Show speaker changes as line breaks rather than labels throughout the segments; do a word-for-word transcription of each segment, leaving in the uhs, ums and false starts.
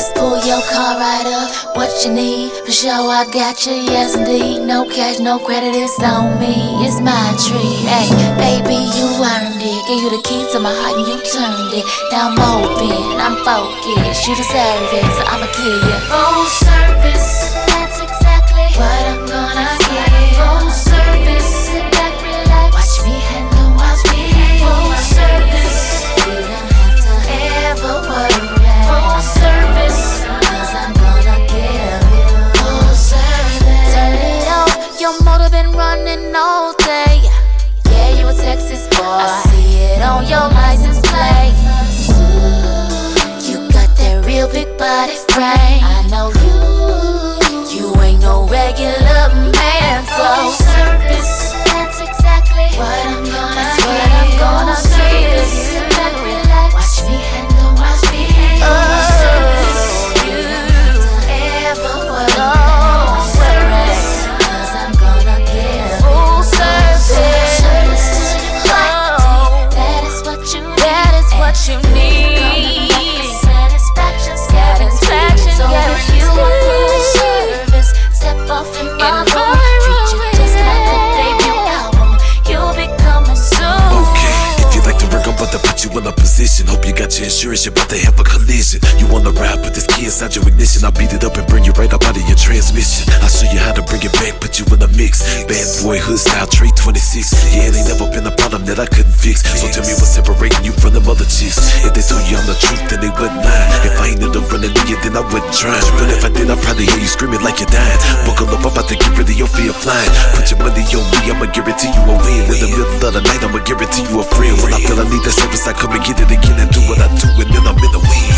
Pull your car right up, what you need? For sure I got you, yes indeed. No cash, no credit, it's on me, it's my treat. Hey, baby, you earned it. Gave you the key to my heart and you turned it. Now I'm open, I'm focused. You deserve it, so I'ma give you full service. That's exactly what I'm gonna give. Full service, sit back, relax. Watch me handle my business. Full service, you don't have to ever worry. Full service, cause I'm gonna give you full service. Turn it off, your motor been running all day. Yeah, you a Texas boy, I see it on your license plate. Ooh, you got that real big body frame. I know you, you ain't no regular man. So service, that's exactly what I'm gonna that's give. What I'm gonna give you. Watch me handle my business. Oh, you ever worry? Don't worry, cause I'm gonna give full service. Oh, that is what you need. That is what you need. Satisfaction, satisfaction, so if you want full service, step off in my room. Treat you just like a debut album. You'll be coming soon.
Okay, if you like to work, I'm about to put you in a position. Hope you got your insurance, you're about to have a collision. You wanna ride, put this key inside your ignition. I'll beat it up and bring you right up out of your transmission. I'll show you how to bring it back, put you in a mix. Bad boy, hood style, Trey twenty-six. Yeah, it ain't never been a problem that I couldn't fix. So tell me what's separating you from them other chicks. If they told you I'm the truth, then they wouldn't lie. If I ain't end up running to you, then I wouldn't try. But if I did, I'd probably hear you screaming like you're dying. Buckle up, I'm about to get rid of your fear of flying. Put your money on me, I'ma guarantee you a win. In the middle of the night, I'ma guarantee you a friend. When I feel I need that service, I come and get it again and do what I do, and then I'm in the win.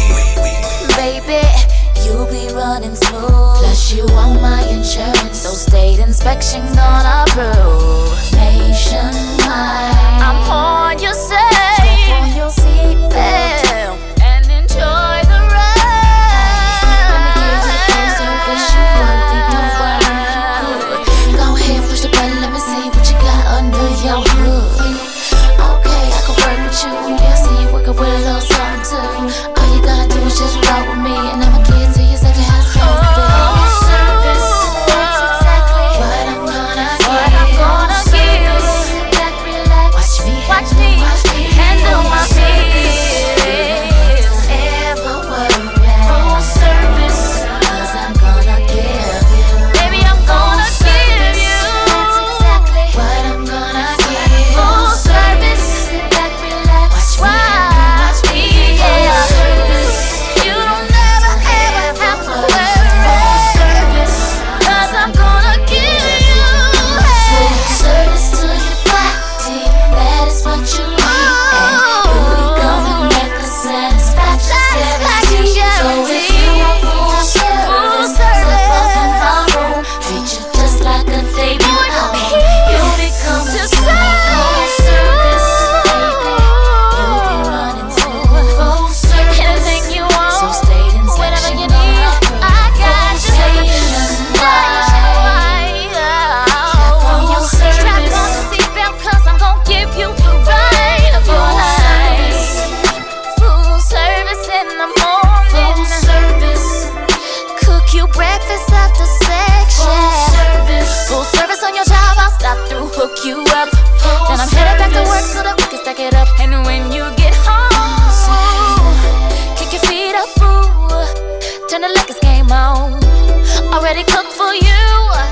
Baby, you be running smooth. Plus you own my insurance, so state inspection gonna approve. Nationwide, I'm on your side. Strap on your seatbelt and enjoy the ride. Let me give you the full service, you worth it, don't worry, you good. Go ahead, push the button, let me see what you got under your hood. Okay, I can work with you. Yeah, see you working with a little something too. All you gotta do is just roll with me, and I'ma give it to you exactly how it's supposed to be. Full service, that's exactly what I'm gonna give. What I'm gonna give. Sit back, relax. Watch me, watch me, watch me handle my business. Ever worry? Full service, cause I'm gonna give you. Baby, I'm gonna give you. That's exactly what I'm gonna give. Full service, sit back, relax. Watch me, watch me, yeah. You don't never ever have to worry, cause I'm gonna give you full service to your body. That is what you need. And you'll be coming back to satisfaction, satisfaction. So if you want full service, step off in my room. Treat you just like a debut album. You'll be coming soon. Full service, baby. You'll be running smooth. Full service, anything you want, so state inspection, whatever you need, I got you. Strap on your service. Strap on your seatbelt, cause I'm gon' give you the ride of your life. Full service in the morning. Full service. Cook you breakfast after section. Full service. Full service on your job, I'll stop through, hook you up. Then I'm headed back to work so that we can stack it up. And when you get home, kick your feet up, ooh. Turn the Lakers game on. Already cooked for you.